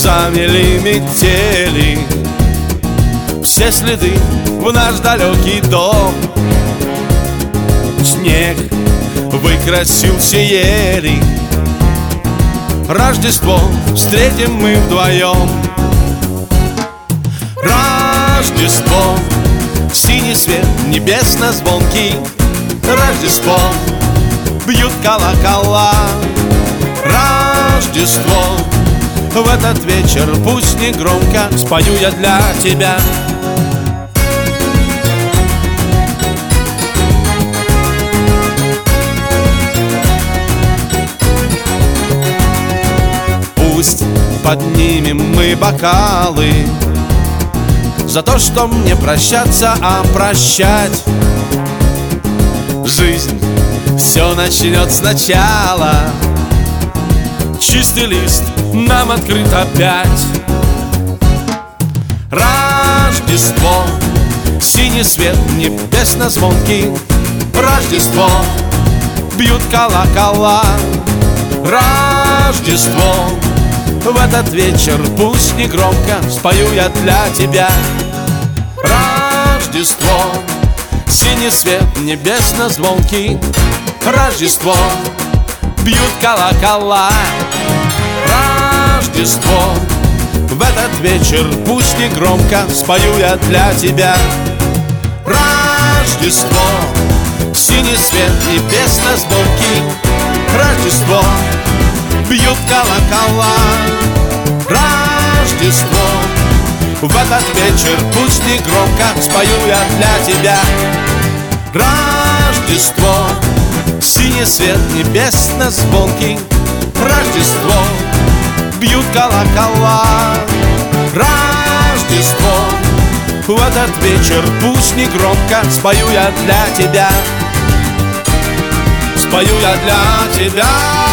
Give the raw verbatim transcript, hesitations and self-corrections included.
замели метели все следы в наш далекий дом. Снег выкрасил все ели, Рождество встретим мы вдвоем. Рождество, синий свет небесно-звонкий, Рождество, бьют колокола. Рождество, в этот вечер пусть не громко спою я для тебя. Пусть поднимем мы бокалы за то, что мне прощаться, а прощать. Жизнь все начнет сначала, чистый лист нам открыт опять. Рождество, синий свет небесно-звонкий, Рождество, бьют колокола. Рождество, в этот вечер пусть не громко спою я для тебя. Рождество, синий свет небесно-звонкий, Рождество, бьют колокола. Рождество, в этот вечер пусть не громко спою я для тебя. Рождество, синий свет небесно-звонкий, Рождество, бьют колокола. Рождество, в этот вечер пусть не громко спою я для тебя. Рождество, синий свет небесно-звонкий, Рождество, бьют колокола. Рождество, в этот вечер пусть не громко спою я для тебя. Спою я для тебя.